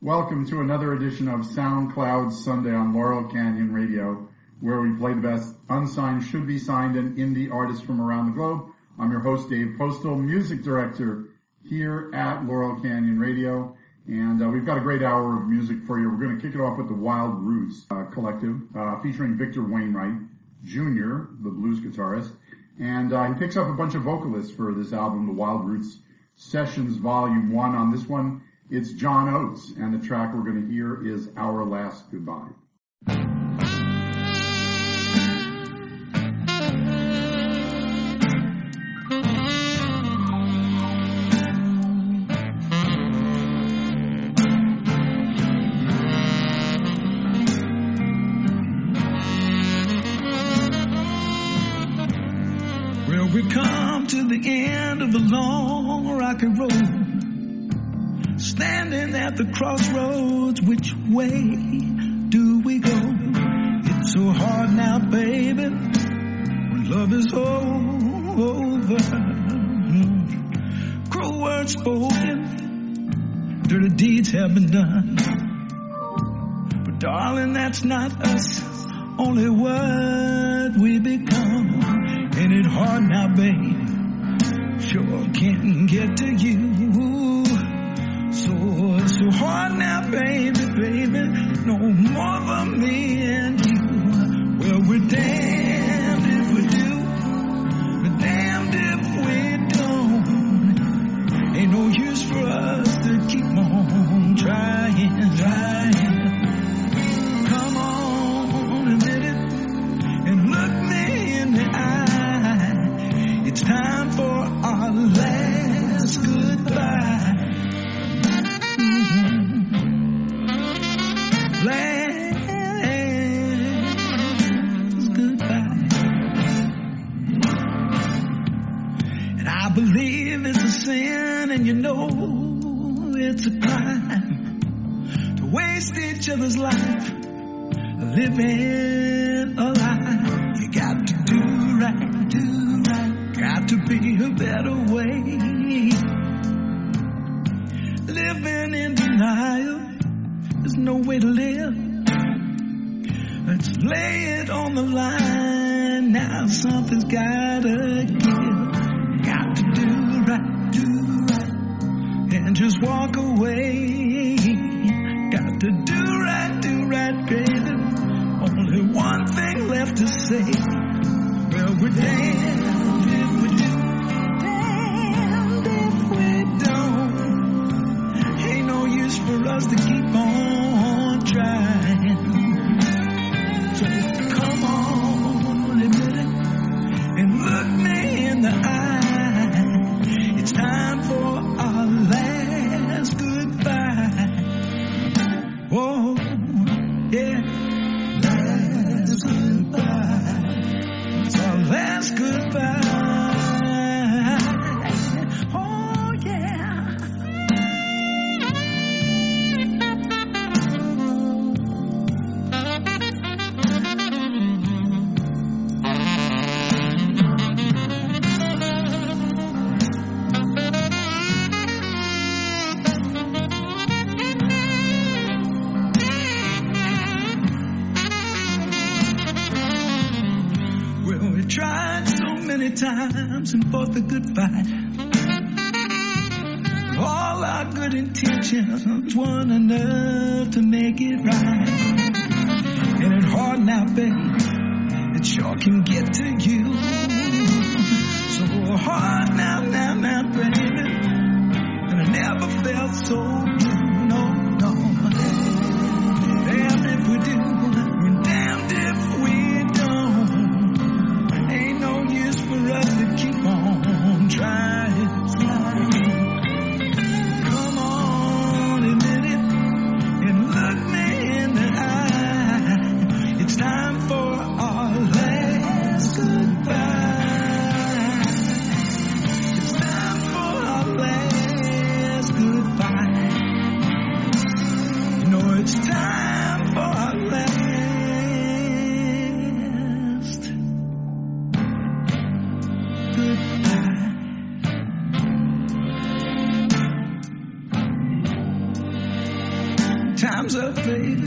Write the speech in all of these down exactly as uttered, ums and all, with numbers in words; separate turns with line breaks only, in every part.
Welcome to another edition of SoundCloud Sunday on Laurel Canyon Radio, where we play the best unsigned, should-be signed, and indie artists from around the globe. I'm your host, Dave Postal, music director here at Laurel Canyon Radio, and uh, we've got a great hour of music for you. We're going to kick it off with the Wild Roots uh, Collective, uh, featuring Victor Wainwright Junior, the blues guitarist, and uh, he picks up a bunch of vocalists for this album, the Wild Roots Sessions Volume one. On this one, it's John Oates, and the track we're going to hear is Our Last Goodbye.
Well, we come to the end of the long rocky road. Standing at the crossroads, which way do we go? It's so hard now, baby, when love is over. Cruel words spoken, dirty deeds have been done. But darling, that's not us, only what we become. Ain't it hard now, babe? Sure can't get to you. So, so hard now, baby, baby, no more for me and you. Well, we're damned if we do, we're damned if we don't. Ain't no use for us to keep on trying, trying. Come on, admit it, and look me in the eye. It's time for our last goodbye. Last goodbye. And I believe it's a sin, and you know it's a crime to waste each other's life living a lie. You got to do right, do right. Got to be a better way. Living in denial, there's no way to live. Let's lay it on the line. Now something's gotta give. Got to do right, do right, and just walk away. Got to do right, do right, baby. Only one thing left to say. Well, we're damned if we do, damned if we don't. Ain't no use for us to keep on trying. So come on, admit it, and look me in the eye. It's time for our last goodbye. Whoa, yeah, last goodbye. It's our last goodbye. Oh, yeah. Tried so many times and fought the good fight. All our good intentions weren't enough to make it right. And it's hard now, babe, it sure can get to you. So hard now, now, now, baby, and I never felt so blue, no, no. Damned if we do, we're damned if we don't. Ain't no use for us to keep on trying. Come on, admit it, and look me in the eye. It's time for our last goodbye. time's up, baby.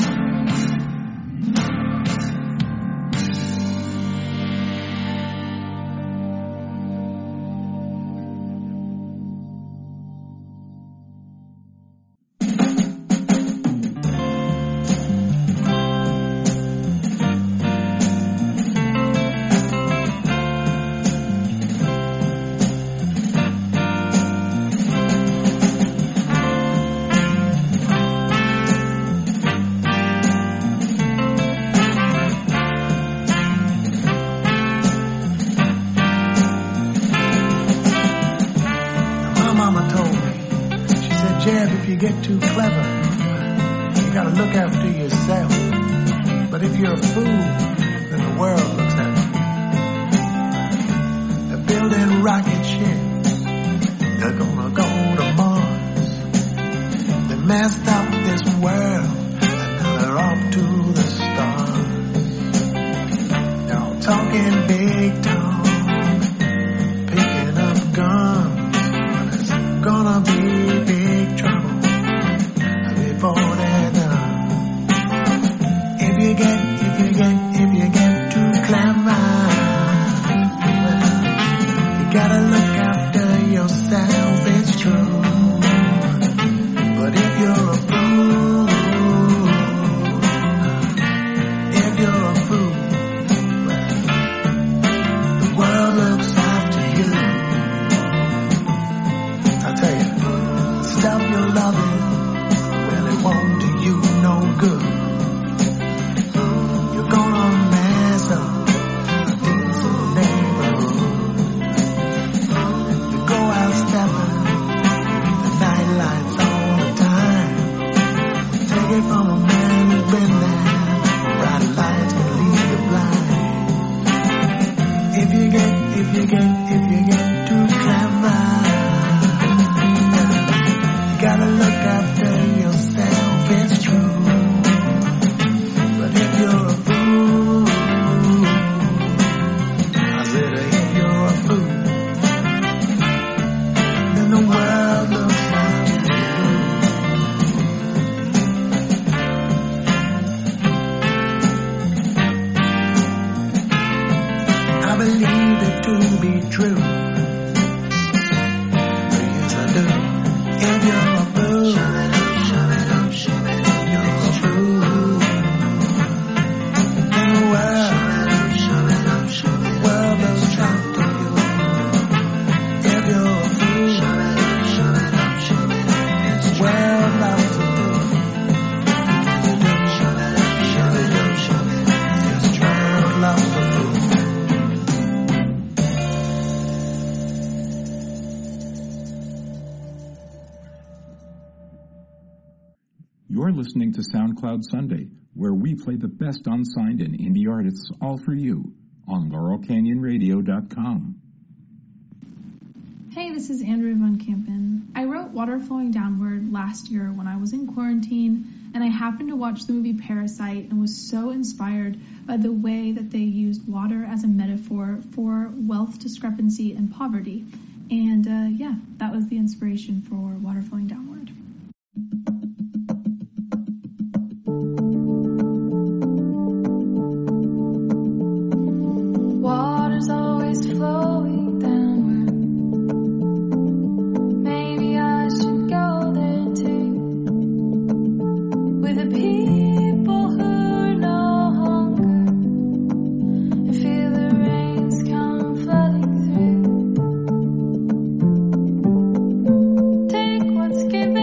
Get too clever, you gotta look after yourself. But if you're a fool, then the world looks at you. They're building rocket ships, they're gonna go to Mars. They messed up this world, and now they're off to the stars. They're all talking big talk, picking up guns, but it's gonna be big trouble before they're done. If you get, if you get, if you get too clever, you gotta look after yourself, it's true. But if you're a fool, if you're a fool, well, the world looks after you. I tell you, stop your loving, won't do you no good. You're gonna mess up things in the neighborhood. You go out stepping, the night lights all the time. Take it from a man who's been there. Bright lights can leave you blind. If you get, if you get, if you get too clever, you gotta look after yourself, it's true. But if you're a fool, I said if you're a fool, then the world looks after you. I believe it to be true. Yes, I do. If you're a fool,
You're listening to SoundCloud Sunday, where we play the best unsigned and indie artists all for you on Laurel Canyon Radio dot com.
Hey, this is Andrea Van Kampen. I wrote Water Flowing Downward last year when I was in quarantine, and I happened to watch the movie Parasite and was so inspired by the way that they used water as a metaphor for wealth discrepancy and poverty. And uh, yeah, that was the inspiration for Water Flowing Downward.
Water's always flowing downward. Maybe I should go there too. With the people who know hunger and feel the rains come flooding through. Take what's given.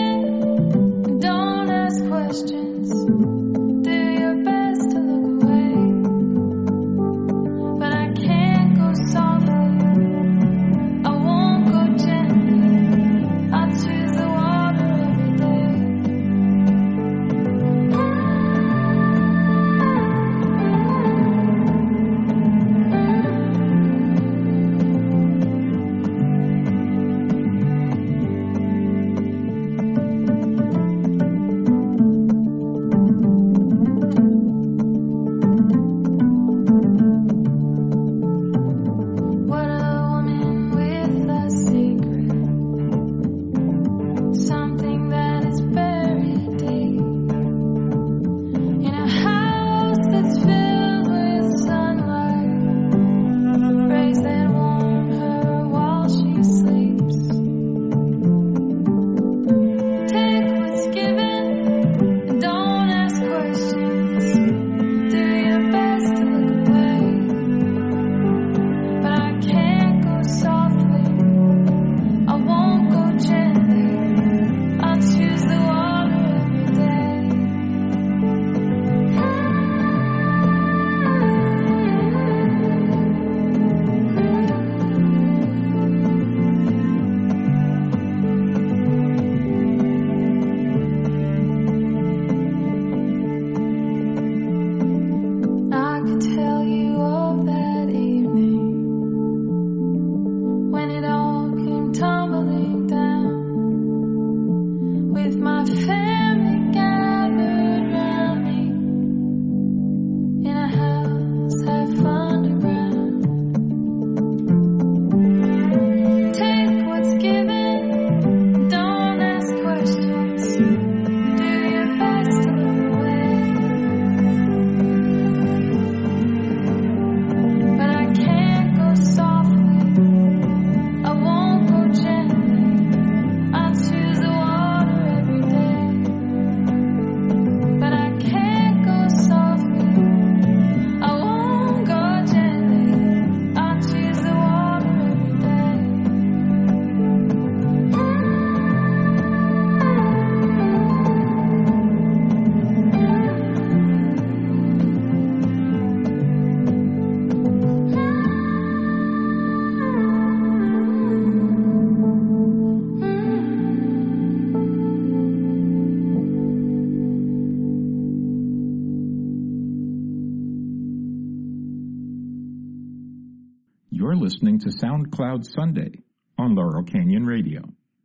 You're listening to SoundCloud Sunday on Laurel Canyon Radio.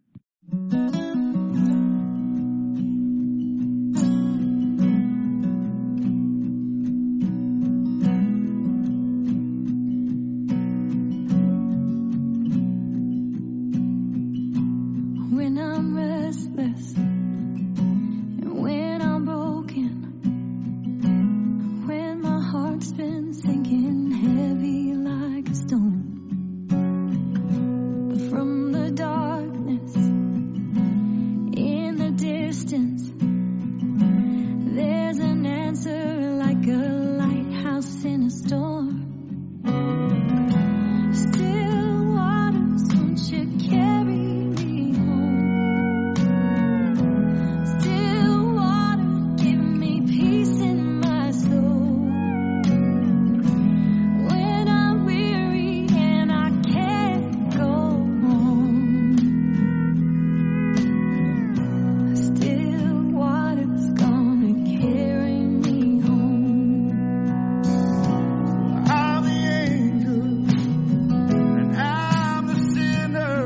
When I'm restless and when I'm broken, when my heart's been sinking heavy like a stone, but from the darkness in the distance, there's an answer like a lighthouse in a storm. Still waters, won't you carry me home? Still water, give me peace in my soul. When I'm weary and I can't go home, still water's gonna carry me home.
I'm the angel and I'm the sinner,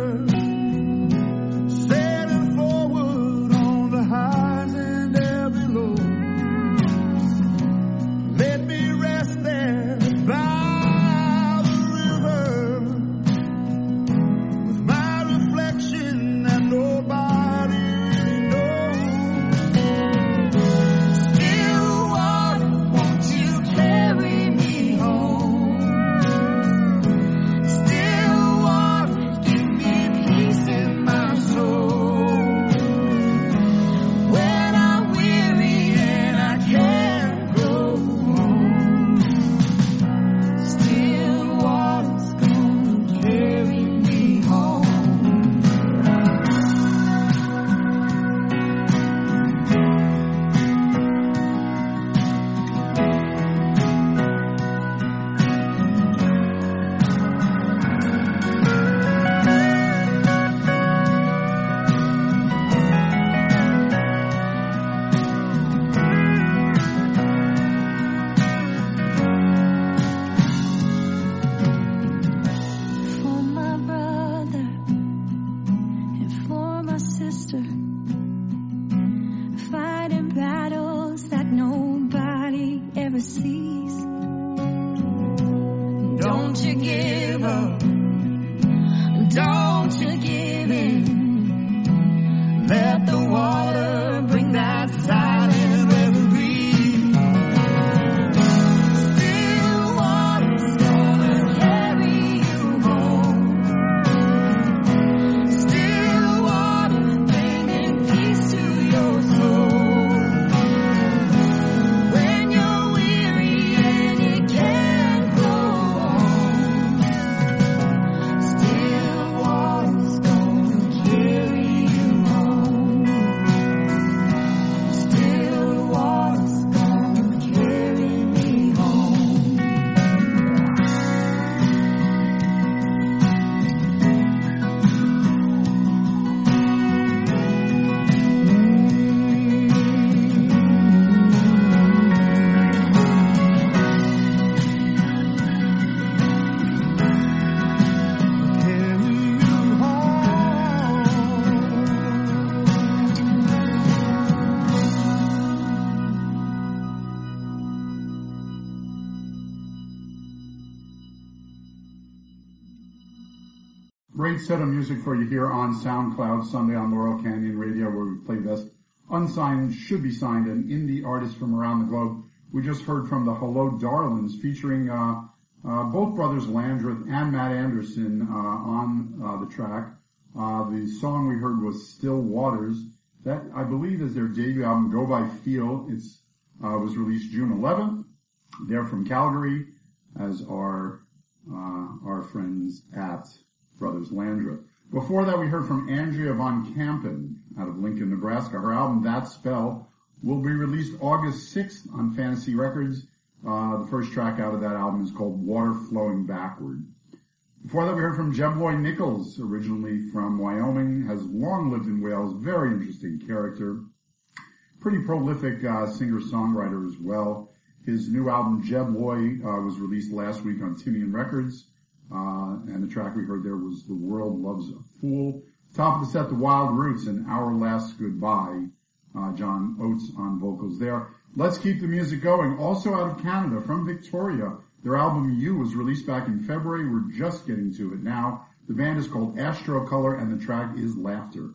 sailing forward on the highs and there below. Let me rest there by the river with my reflection that nobody really knows. Still water, won't you carry me home? Still water, give me peace in my soul. When I'm weary and I can't go home, still water's gonna carry me home. For my brother and for my sister, fighting battles that nobody ever sees. Don't you give up, don't you give in. Let the water bring that silent reverie. Still water's gonna carry you home. Still water, bringing peace to your soul. When you're weary and you can't go home, still water's gonna carry you home. Still water's gonna carry me home. Carry you home.
Great set of music for you here on SoundCloud Sunday on Laurel Canyon Radio, where we play the best unsigned, should be signed, and indie artists from around the globe. We just heard from the Hello Darlings, featuring uh, uh, both brothers Landreth and Matt Anderson uh, on uh, the track. Uh, the song we heard was Still Waters. That, I believe, is their debut album, Go By Feel. It's uh, was released June eleventh. They're from Calgary, as are uh, our friends at Brothers Landreth. Before that, we heard from Andrea Von Campen out of Lincoln, Nebraska. Her album, That Spell, will be released August sixth on Fantasy Records. Uh, the first track out of that album is called Water Flowing Backward. Before that, we heard from Jeb Boy Nichols, originally from Wyoming, has long lived in Wales, very interesting character. Pretty prolific uh, singer-songwriter as well. His new album, Jeb Boy, uh, was released last week on Timian Records. Uh, and the track we heard there was The World Loves a Fool. Top of the set, The Wild Roots and Our Last Goodbye. Uh, John Oates on vocals there. Let's keep the music going. Also out of Canada, from Victoria, their album You was released back in February. We're just getting to it now. The band is called Astro Color and the track is Laughter.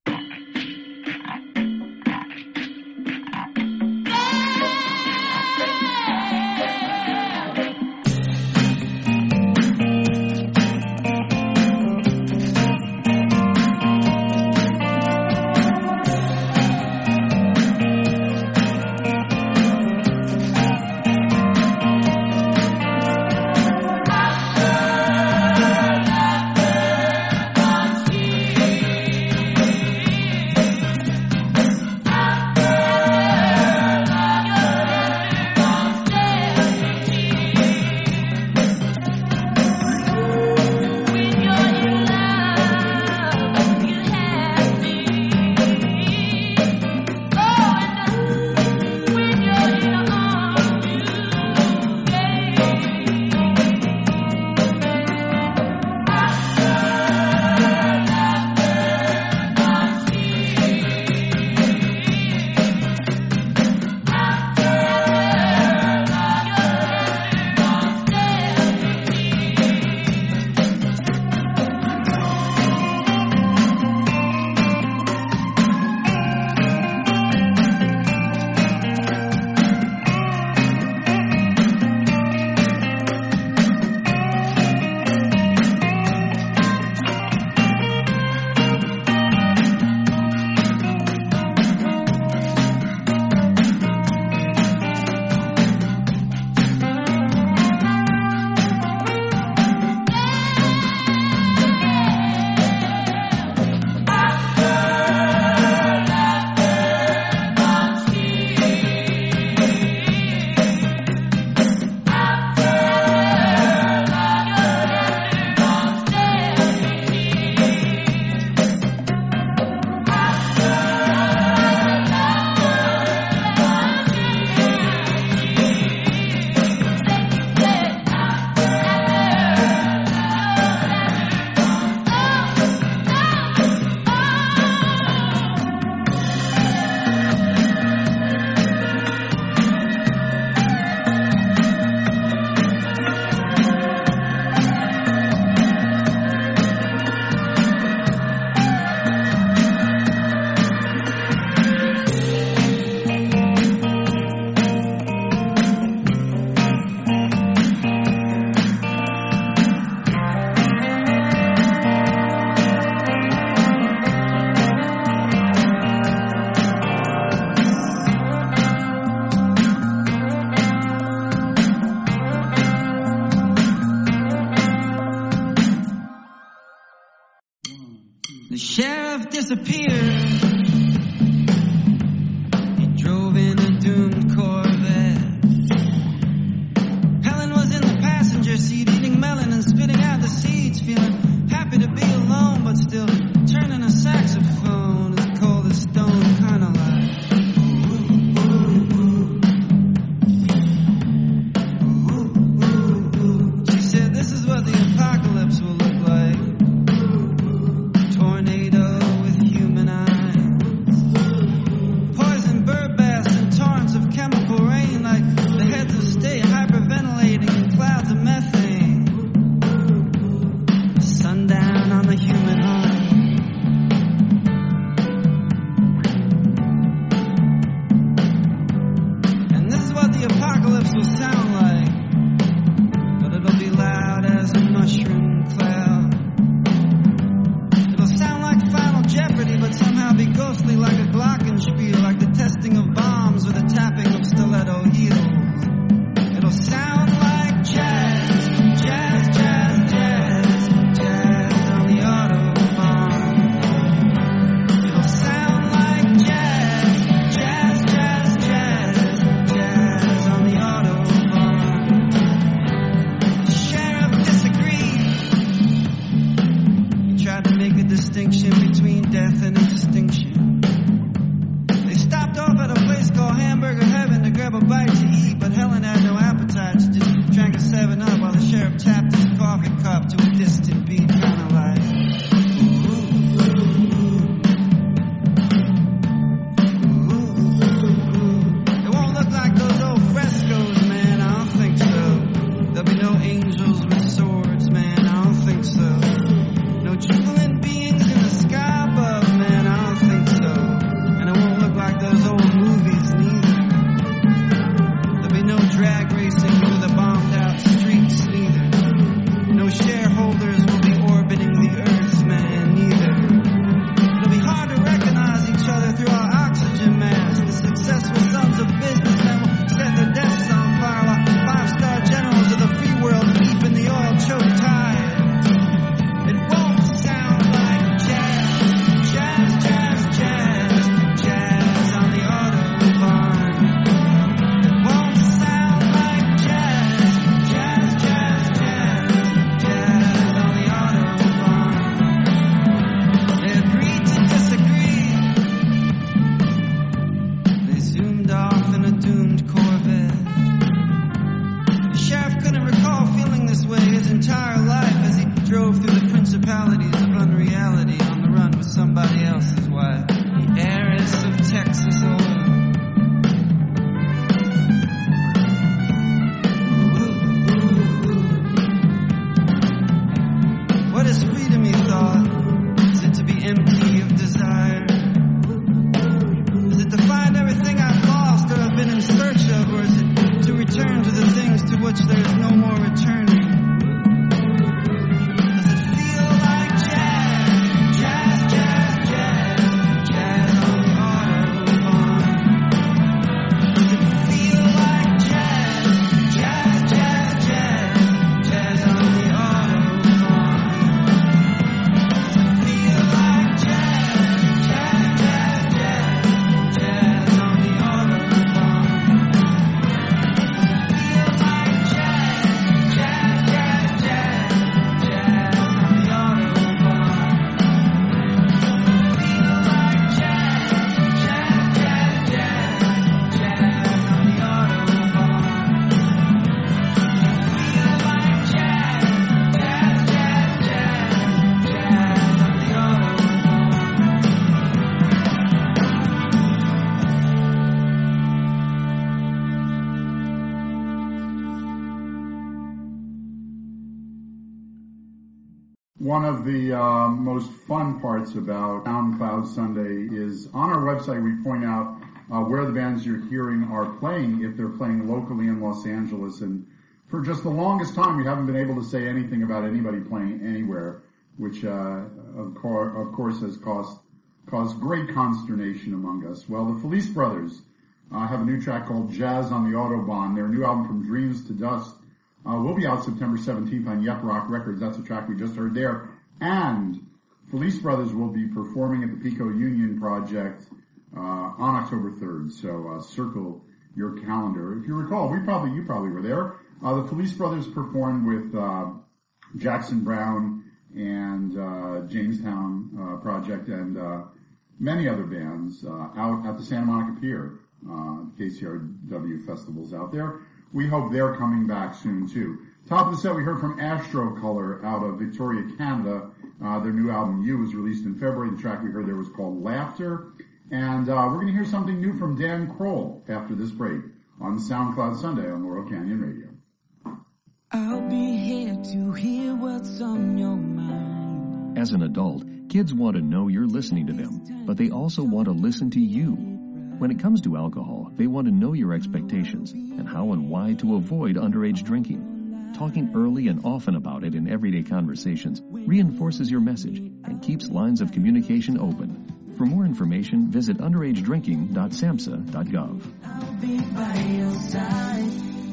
The sheriff disappeared. He drove in a doomed Corvette. Helen was in the passenger seat, eating melon and spitting out the seeds, feeling happy to be alone, but still turning a saxophone as cold as stone, kind of like. She said, "This is what the apocalypse will look like. Tornado with human eyes. zoomed off in a doomed Corvette. The sheriff couldn't recall feeling this way his entire life as he drove through the principalities of unreality on the run with somebody else's wife, the heiress of Texas oil. What is freedom, he thought? Is it to be empty of desire? Is it to find everything I've lost or have been in search of? Or is it to return to the things to which there is no more returning? Does it feel like jazz? Jazz, jazz, jazz. Jazz on the Autobahn. Does it feel like jazz? Jazz, jazz, jazz. Jazz on the Autobahn.
One of the uh, most fun parts about SoundCloud Sunday is on our website we point out uh, where the bands you're hearing are playing, if they're playing locally in Los Angeles. And for just the longest time we haven't been able to say anything about anybody playing anywhere, which uh, of, cor- of course has caused, caused great consternation among us. Well, the Felice Brothers uh, have a new track called Jazz on the Autobahn. Their new album From Dreams to Dust Uh, will be out September seventeenth on Yep Rock Records. That's a track we just heard there. And Felice Brothers will be performing at the Pico Union Project uh, on October third. So uh, circle your calendar. If you recall, we probably you probably were there. Uh, the Felice Brothers performed with uh, Jackson Browne and uh, Jamestown uh, Project and uh, many other bands uh, out at the Santa Monica Pier. Uh, K C R W festivals out there. We hope they're coming back soon, too. Top of the set, we heard from Astrocolor out of Victoria, Canada. Uh, their new album, You, was released in February. The track we heard there was called Laughter. And uh, we're going to hear something new from Dan Kroll after this break on SoundCloud Sunday on Laurel Canyon Radio.
I'll be here to hear what's on your mind.
As an adult, kids want to know you're listening to them, but they also want to listen to you. When it comes to alcohol, they want to know your expectations and how and why to avoid underage drinking. Talking early and often about it in everyday conversations reinforces your message and keeps lines of communication open. For more information, visit underage drinking dot samhsa dot gov.
I'll be by your side.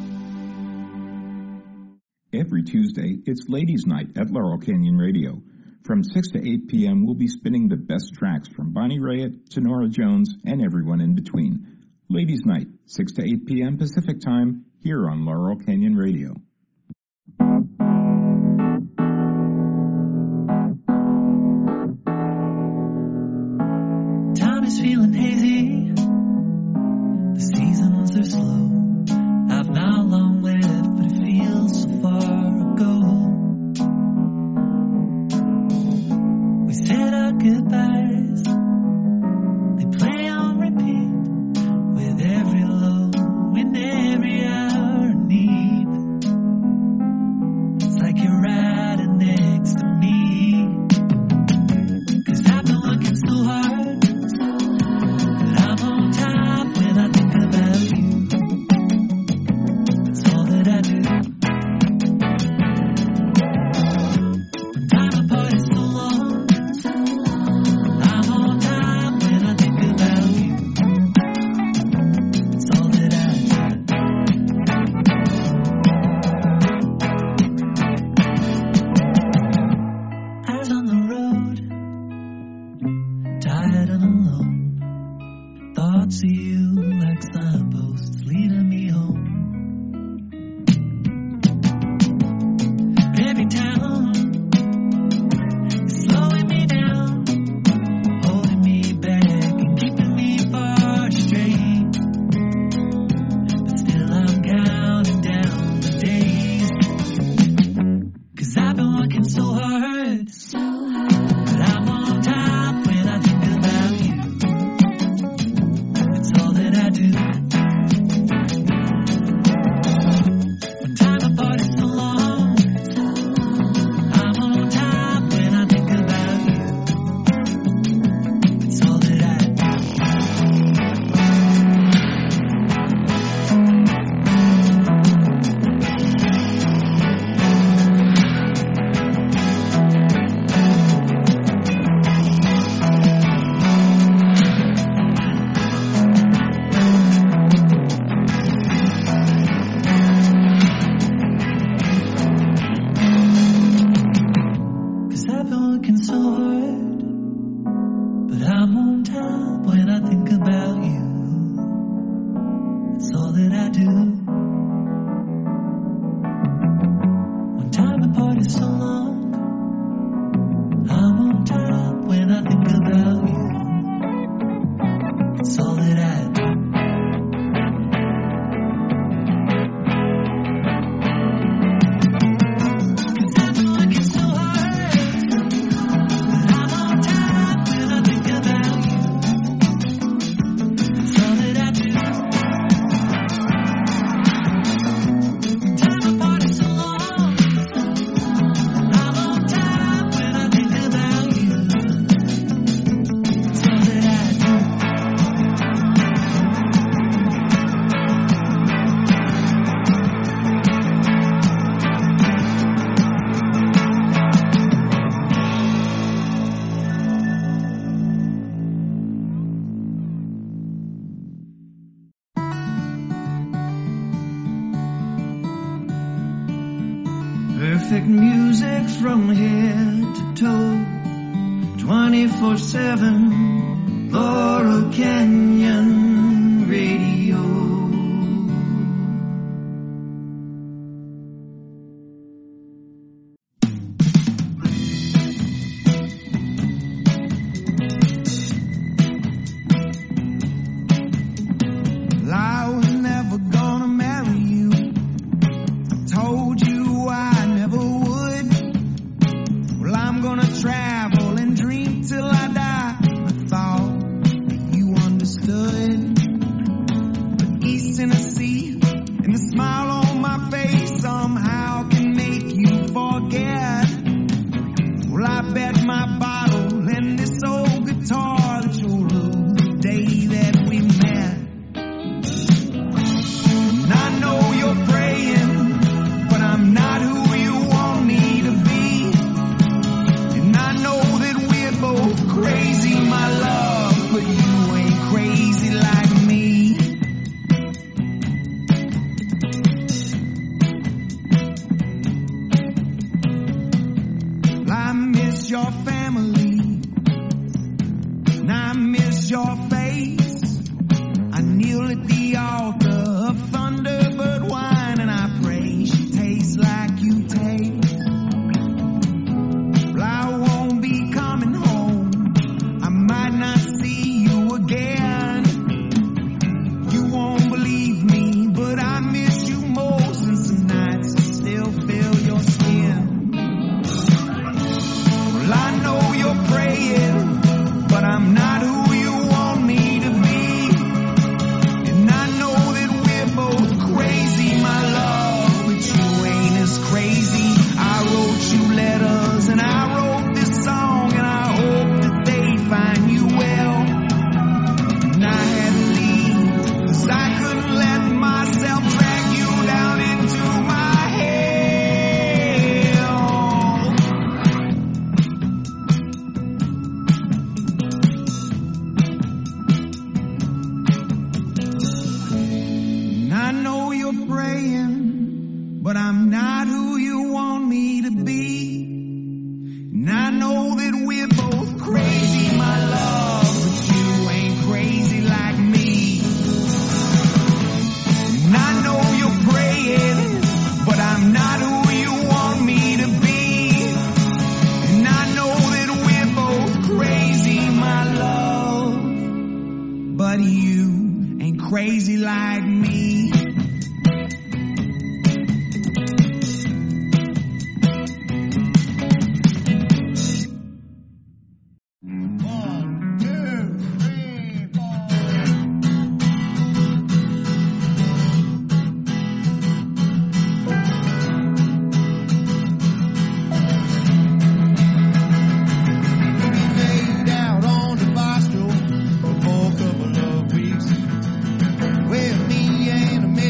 Every Tuesday, it's Ladies' Night at Laurel Canyon Radio. From six to eight p.m., we'll be spinning the best tracks from Bonnie Raitt to Norah Jones and everyone in between. Ladies' Night, six to eight p.m. Pacific Time, here on Laurel Canyon Radio.
Time is feeling hazy. The seasons are slow. I've not long lived, but it feels so far ago. We said our goodbyes. They play on repeat with every low and every hour of need. do. One time apart is so long, I won't stop when I think about you. It's all that I do.
Perfect music from head to toe, twenty-four seven, Laurel Canyon Radio.
Well, I was never gonna marry you. I told you I never would. Well, I'm gonna travel and dream till I die. I thought that you understood. But East Tennessee and the smile on my face somehow can make you forget. Well, I bet my bottle and this old guitar that you'll lose the day that we met. And I know you're praying, but I'm not who you want me to be. And I know that we're both crazy, my love, but you ain't crazy like me. Well, I miss your family, and I miss your face. I kneel at the altar of Thunderbird wine, and I pray she tastes like you taste. Well, I won't be coming home. I might not see you again. You won't believe me, but I miss you most, and some nights I still feel your skin. Well, I know you're praying, but I'm not who you want me to be. And I know that we're both crazy, my love, but you ain't as crazy. I wrote you letters and I wrote this song, and I hope that they find you well. And I had to leave, 'cause I couldn't let myself drag you down into my hell. And I know you're praying, but I'm not who you want me to be. And I know that we're both crazy, my love, but you ain't crazy like me. And I know you're praying, but I'm not who you want me to be. And I know that we're both crazy, my love, but you ain't crazy like me. One, two, three, four. Laid out on the bar stool for a couple of weeks. Well, me and a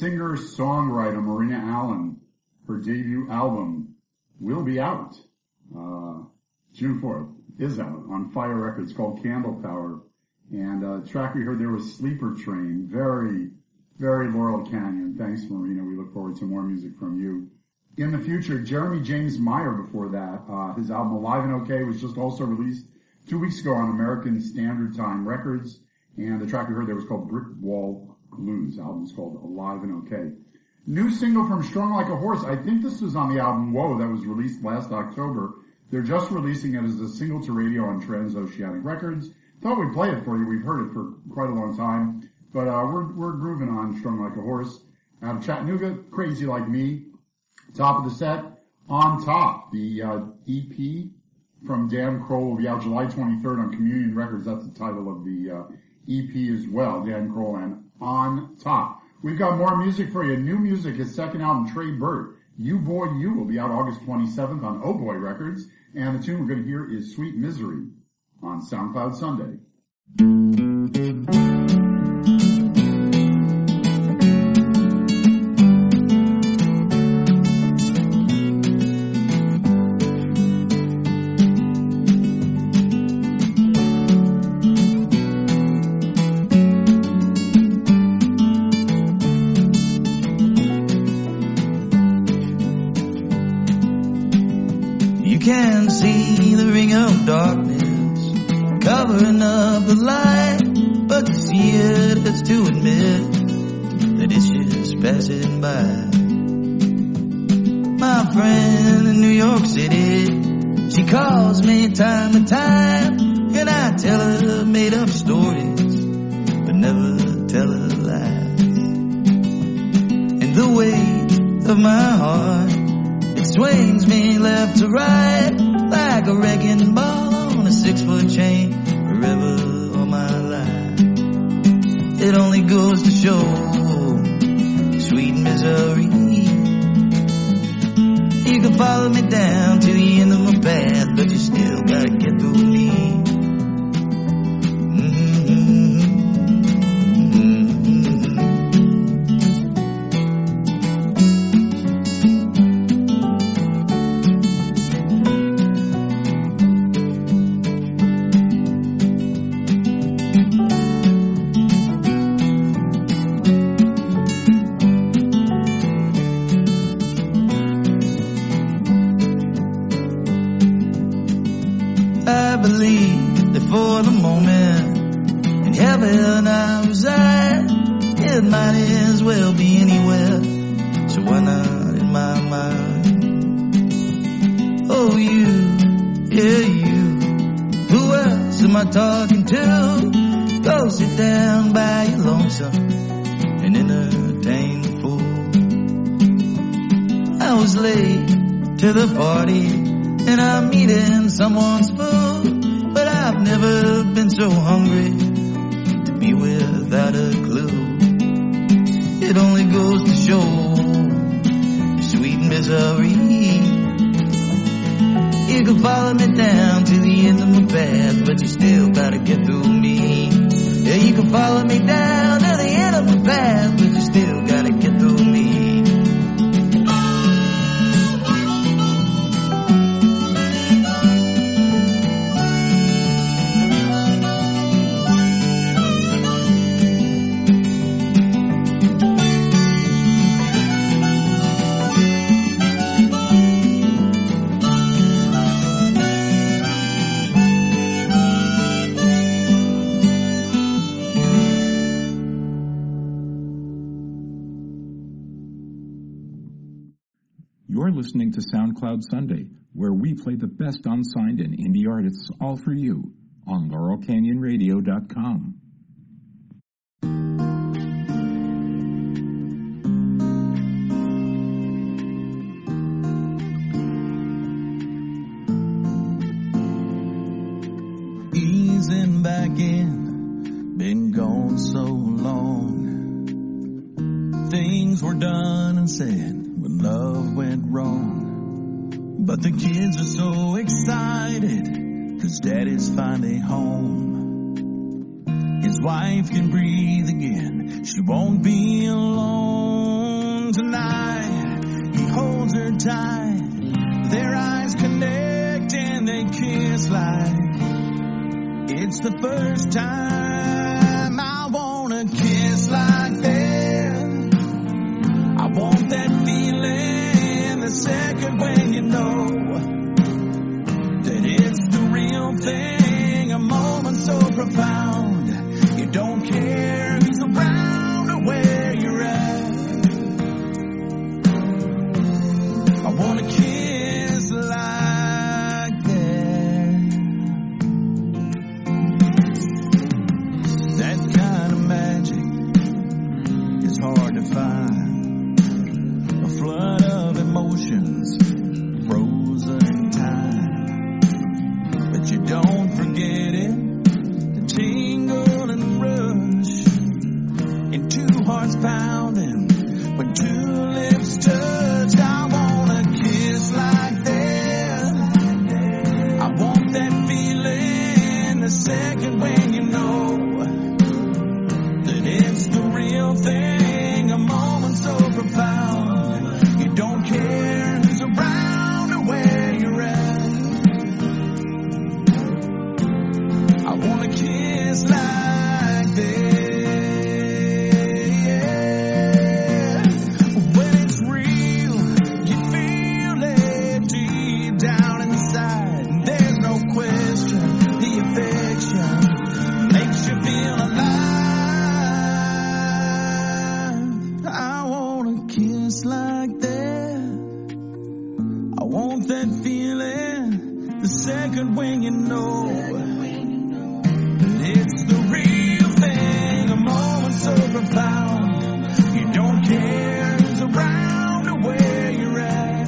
singer-songwriter Marina Allen, her debut album will be out uh, June fourth, is out on Fire Records, called Candle Power. And uh, the track we heard there was Sleeper Train. Very, very Laurel Canyon. Thanks, Marina. We look forward to more music from you. In the future, Jeremy James Meyer before that. Uh, his album Alive and Okay was just also released two weeks ago on American Standard Time Records. And the track we heard there was called Brick Wall Blues. The album's called Alive and Okay. New single from Strung Like a Horse. I think this was on the album Whoa that was released last October. They're just releasing it as a single to radio on Transoceanic Records. Thought we'd play it for you. We've heard it for quite a long time. But uh, we're, we're grooving on Strung Like a Horse. Out of Chattanooga, Crazy Like Me. Top of the set, On Top, the uh, E P from Dan Kroll will be out July twenty-third on Communion Records. That's the title of the uh, E P as well, Dan Kroll and On Top. We've got more music for you. New music, his second album, Trey Burt, You Boy You, will be out August twenty-seventh on Oh Boy Records. And the tune we're going to hear is Sweet Misery on SoundCloud Sunday.
Can see the ring of darkness covering up the light, but to see it is to admit that it's just passing by. My friend in New York City, she calls me time and time, and I tell her made up stories, but never tell her lies. And the weight of my heart, it swings me left to right like a wrecking ball on a six-foot chain forever all my life. It only goes to show sweet misery. You can follow me down to the end of my path, but you still gotta get through me. To the party, and I'm eating someone's food, but I've never been so hungry to be without a clue. It only goes to show sweet misery. You can follow me down to the end of my path, but you still gotta get through me. Yeah, you can follow me down to the end of my path, but you still gotta get through me.
Listening to SoundCloud Sunday, where we play the best unsigned and indie artists all for you on Laurel Canyon Radio dot com.
Easing back in, been gone so long. Things were done and said when love went wrong. But the kids are so excited 'cause daddy's finally home. His wife can breathe again, she won't be alone. on tonight. He holds her tight. Their eyes connect and they kiss like it's the first time. I wanna kiss like that. I want that feeling the second when you know that it's the real thing. A moment so profound, you don't care who's around or where you're at. I wanna kiss like that. That kind of magic is hard to find. A flood of emotions frozen in time, but you don't forget it. The tingle and rush and two hearts pounding when two lips touch. I wanna kiss like that. I want that feeling the second when you know that it's the real thing. A moment so profound, you don't care who's around or where you're at. I wanna kiss like that. When it's real, you feel it deep down inside. There's no question, the affection makes you feel alive. I wanna kiss like that. I want that feeling the second when you know it's the real thing. A moment so profound, you don't care who's around or where you're at.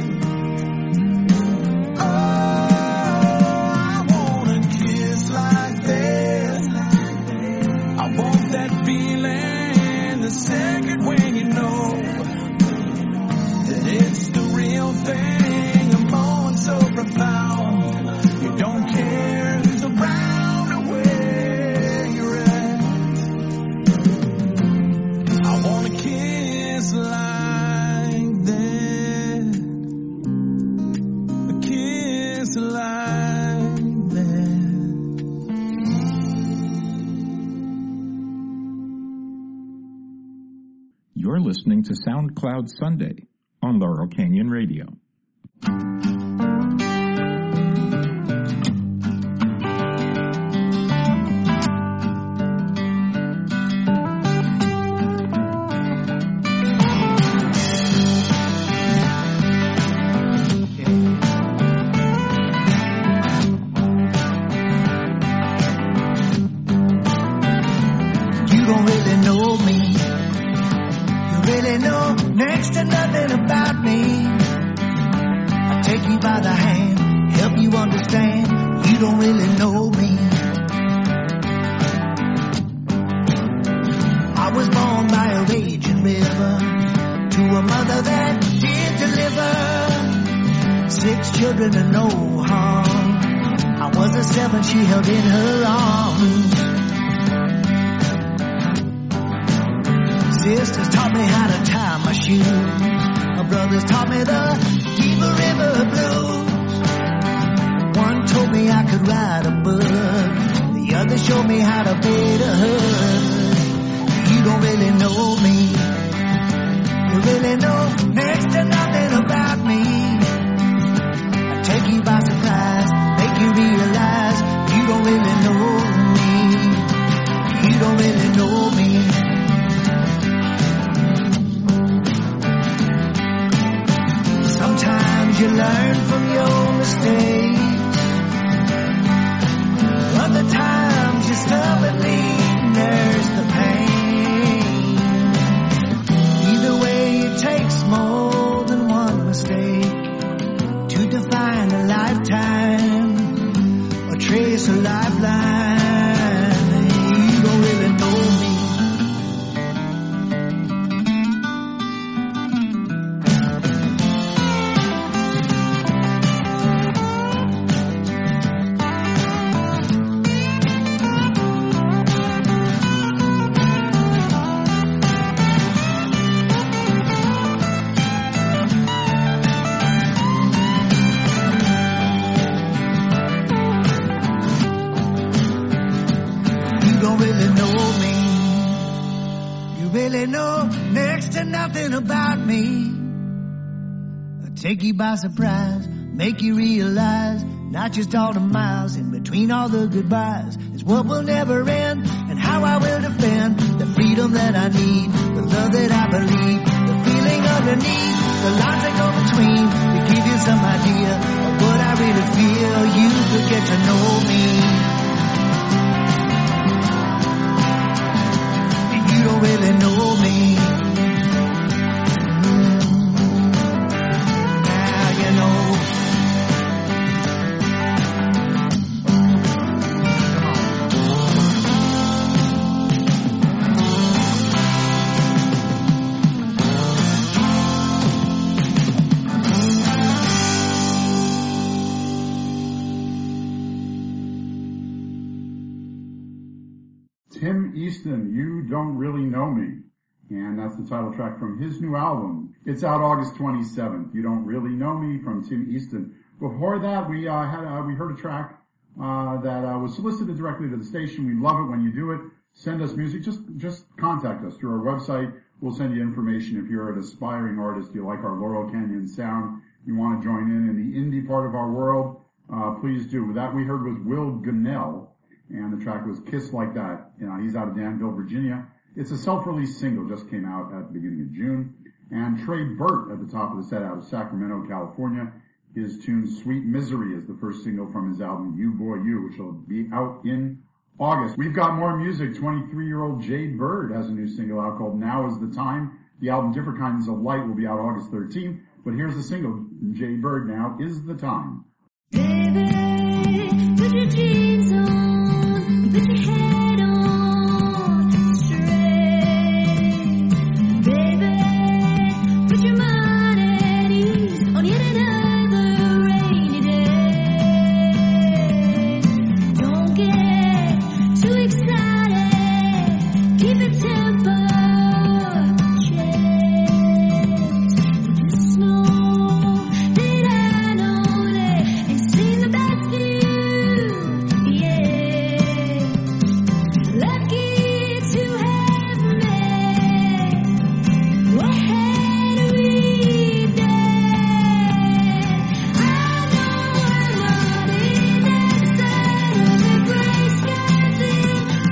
Oh, I wanna kiss like that. I want that feeling the second when you know that it's the real thing. A moment so profound, you don't care who's around or where you're at. I wanna kiss like that. A kiss like that.
You're listening to SoundCloud Sunday on Laurel Canyon Radio.
You don't really know me. You really know next to nothing about me. I take you by the hand, help you understand. You don't really know me. I was born by a raging river to a mother that did deliver six children and no harm. I was a seven she held in her arms. Sisters taught me how to tie my shoes. My brothers taught me the Diva River blues. One told me I could ride a bug. The other showed me how to bait a hood. You don't really know me. You really know next to nothing about me. I take you by surprise, make you realize you don't really know me. You don't really know me. Sometimes you learn from your mistakes. Other times you stubbornly nurse the pain. Either way it takes more than one mistake to define a lifetime or trace a lifeline. You don't really know me. nothing about me. I'll take you by surprise, make you realize not just all the miles in between all the goodbyes is what will never end, and how I will defend the freedom that I need, the love that I believe, the feeling underneath, the lines that go between, to give you some idea of what I really feel. You could get to know me, and you don't really know me. Now you know.
Tim Easton, You Don't Really Know Me. And that's the title track from his new album. It's out August twenty-seventh. You Don't Really Know Me from Tim Easton. Before that, we uh, had uh, we heard a track uh, that uh, was solicited directly to the station. We love it when you do it. Send us music. Just just contact us through our website. We'll send you information if you're an aspiring artist, you like our Laurel Canyon sound, you want to join in in the indie part of our world, uh, please do. That we heard was Will Gunnell. And the track was Kiss Like That. You know, he's out of Danville, Virginia. It's a self-released single, just came out at the beginning of June. And Trey Burt at the top of the set out of Sacramento, California. His tune Sweet Misery is the first single from his album You Boy You, which will be out in August. We've got more music. twenty-three-year-old Jade Bird has a new single out called Now Is the Time. The album Different Kinds of Light will be out August thirteenth. But here's the single, Jade Bird, Now Is the Time.
Baby, put your jeans on. Put your head on straight, baby. Put your mind at ease on yet another rainy day. Don't get too excited. Keep it tempo checked. Just know that I know that ain't seen the best of you. Yeah. Lucky to have met. What had we done? I know I'm not in that side of the gray sky thing.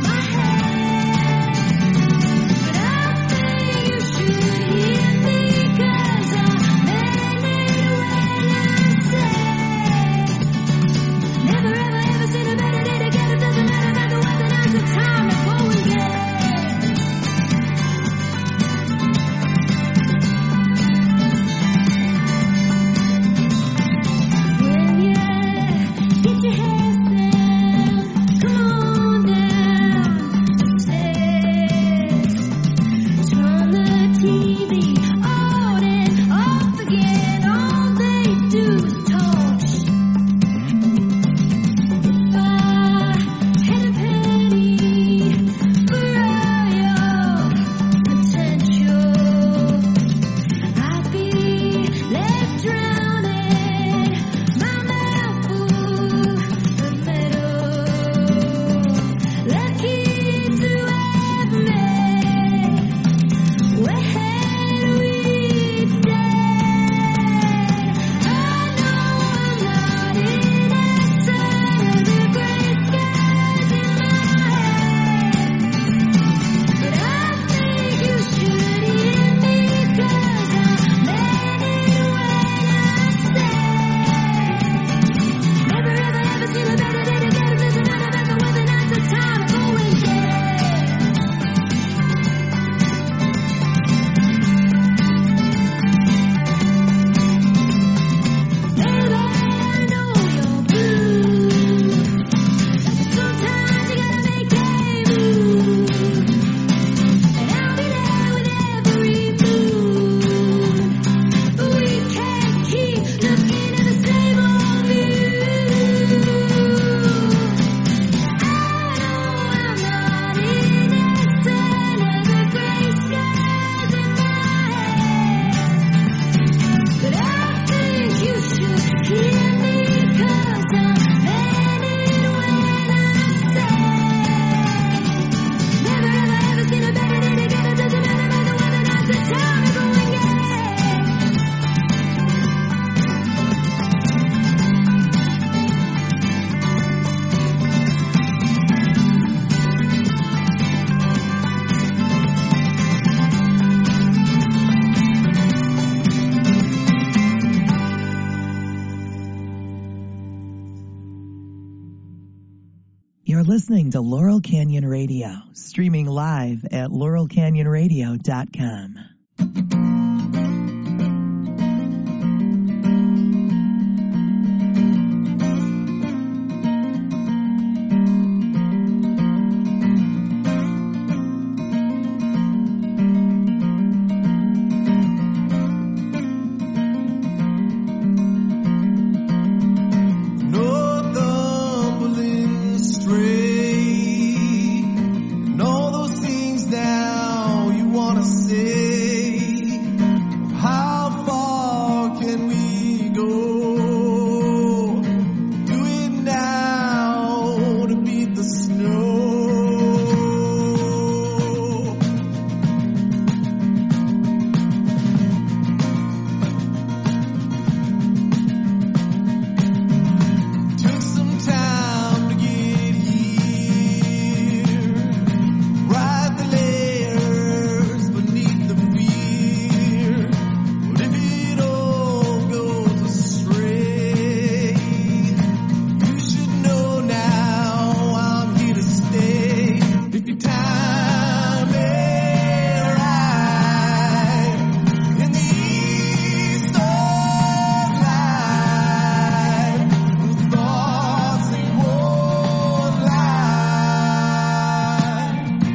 You're listening to Laurel Canyon Radio, streaming live at laurel canyon radio dot com.
Northumberland Strait, and all those things now you wanna say. How far can we go? Do it now to beat the snow. Took some time to get here. Ride the layers beneath the fear. But if it all goes astray, you should know now I'm here to stay. If your time ain't right in the east of life, the thoughts they won't lie.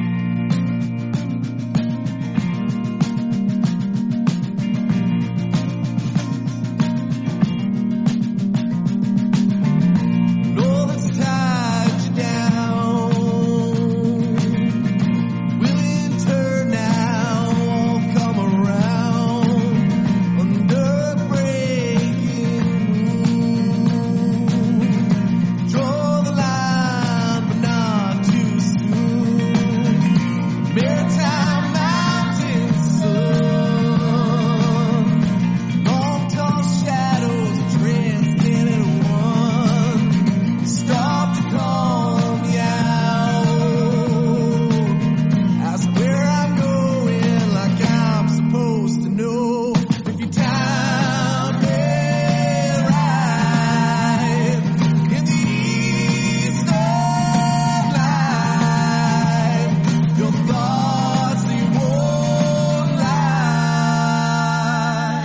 All that's tied you down will in turn now all come around under breaking moon. Draw the line, but not too soon. Maritime mountain sun, long tall shadows of transcendent one. Stop to call me out. Ask where I'm going like I'm supposed to know. If your time ain't right in the east of life, your thoughts they won't lie.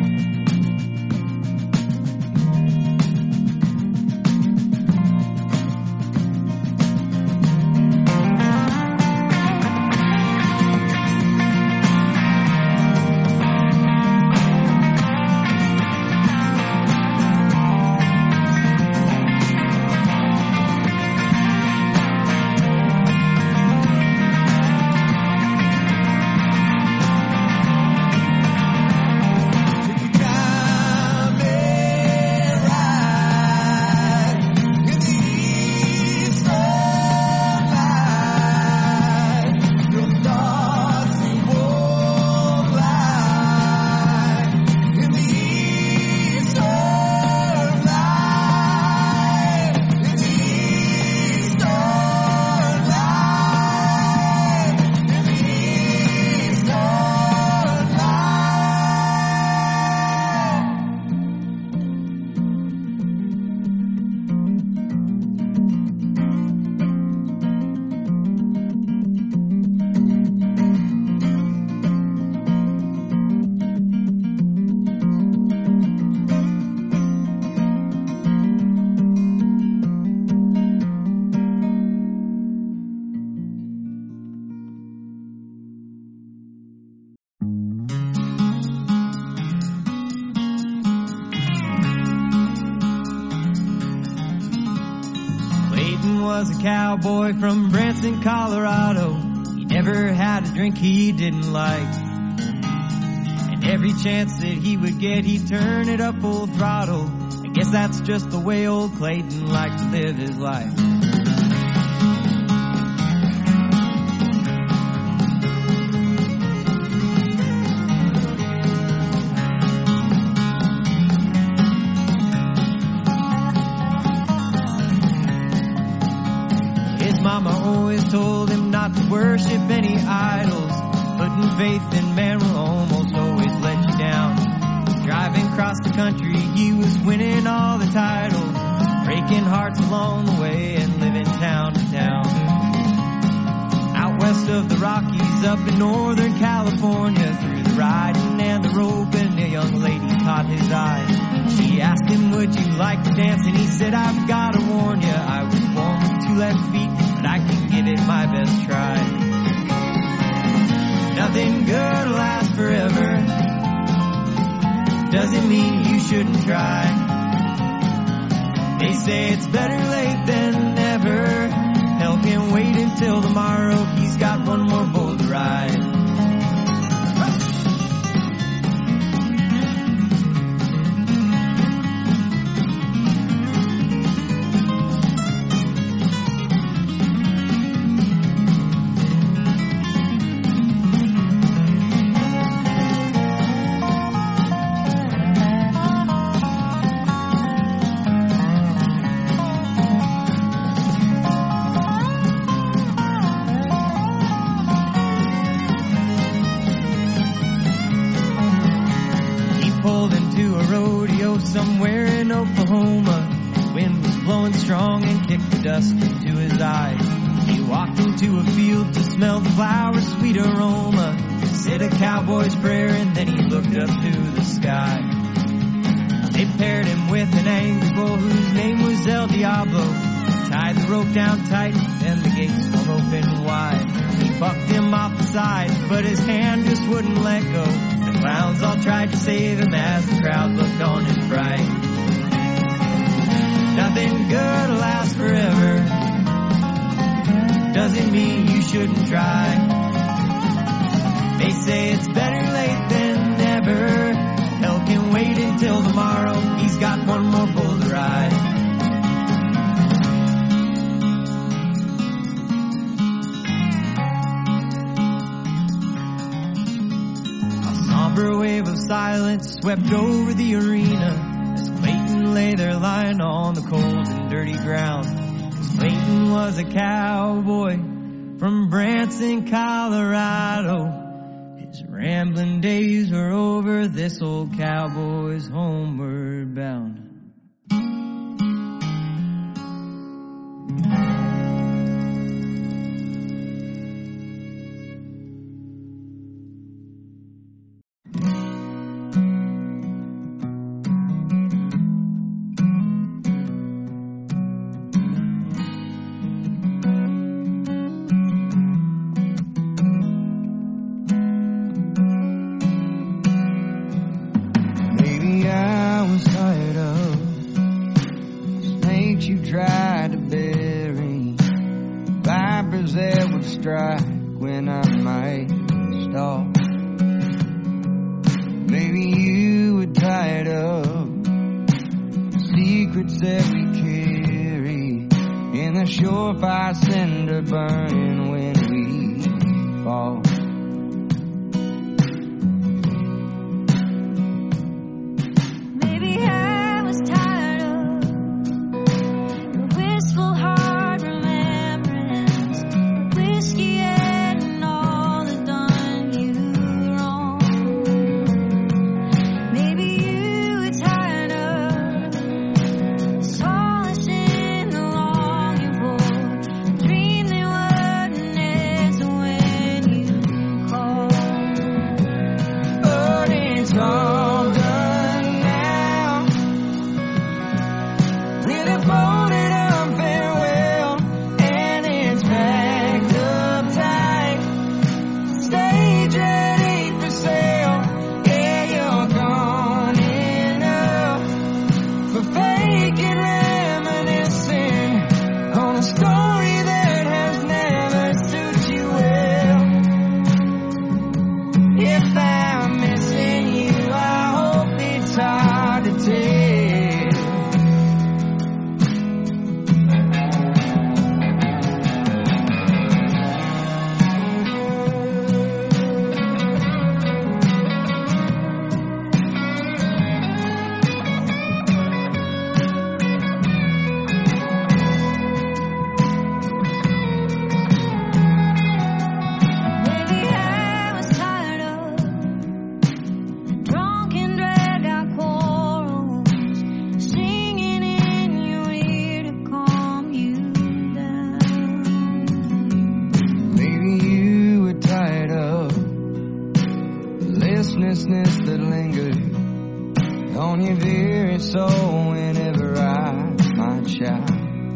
If your time ain't right in the east of life, your thoughts they won't lie. In the east of life, in the east of life, in the east of life.
Clayton was a cowboy from Branson, Colorado. He never had a drink he didn't like. And every chance that he would get, he'd turn it up full throttle. I guess that's just the way old Clayton liked to live his life. His mama always told him not to worship any idols. Putting faith in man will almost always let you down. Driving across the country, he was winning all the titles, breaking hearts along the way and living town to town. Out west of the Rockies, up in Northern California, through the riding and the roping, a young lady caught his eye. She asked him, would you like to dance? And he said, I've got to warn you, I was born with two left feet, but I can give it my best try. Nothing good lasts forever, doesn't mean you shouldn't try. They say it's better late than never. Hell can wait until tomorrow. He's got one more bull to ride. Somewhere in Oklahoma, the wind was blowing strong and kicked the dust into his eyes. He walked into a field to smell the flowers' sweet aroma, said a cowboy's prayer, and then he looked up to the sky. They paired him with an angry bull whose name was El Diablo, tied the rope down tight, and the gates swung open wide. He bucked him off the side, but his hand just wouldn't let go. The clowns all tried to save him as the crowd looked on in fright. Nothing good lasts forever, doesn't mean you shouldn't try. They say it's better late than never. Hell can wait until tomorrow. He's got one more bull to ride. A wave of silence swept over the arena as Clayton lay there lying on the cold and dirty ground. 'Cause Clayton was a cowboy from Branson, Colorado. His rambling days were over, this old cowboy's homeward bound.
Dream that what
earnestness that lingered on your very soul whenever I might shout.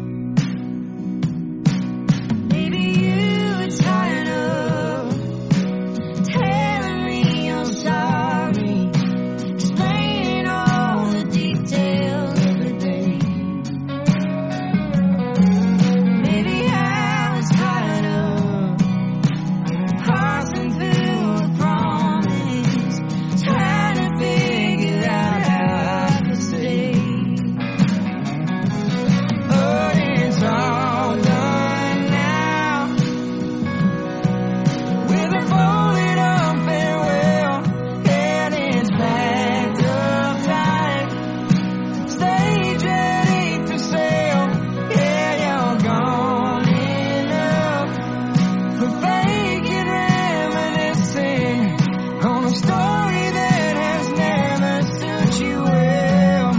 Maybe you were tired of telling me you're sorry, explaining all the details of the day. Maybe I was tired of parsing through a promise, trying to figure out how I could stay. But it's all done now, with a folded up farewell, and it's packed up tight, stage ready for sale. Yeah, you're gone enough for faking reminiscing on a story that has never suited you well.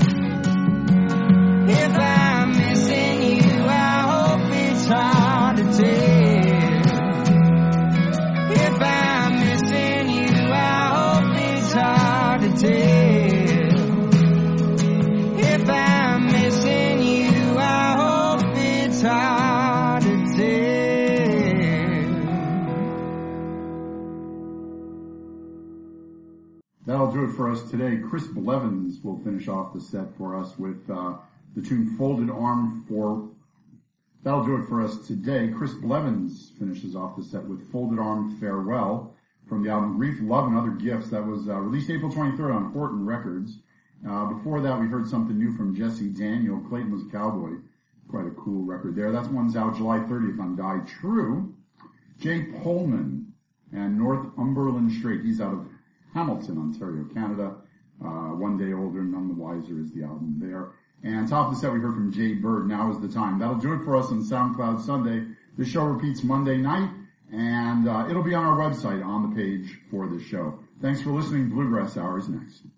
If I'm missing you, I hope it's hard to tell. If I'm missing you, I hope it's hard to tell. If I'm missing you, I hope it's hard to tell.
That'll do it for us today. Chris Blevins will finish off the set for us with uh, the tune Folded Arm for... That'll do it for us today. Chris Blevins finishes off the set with Folded Arm Farewell from the album Grief, Love, and Other Gifts. That was uh, released April twenty-third on Horton Records. Uh, before that, we heard something new from Jesse Daniel. Clayton Was a Cowboy. Quite a cool record there. That one's out July thirtieth on Die True. Jay Pullman and Northumberland Strait. He's out of Hamilton, Ontario, Canada. Uh, One Day Older, None the Wiser is the album there. And top of the set, we heard from Jay Bird, Now Is the Time. That'll do it for us on SoundCloud Sunday. The show repeats Monday night, and uh, it'll be on our website on the page for the show. Thanks for listening. Bluegrass Hour is next.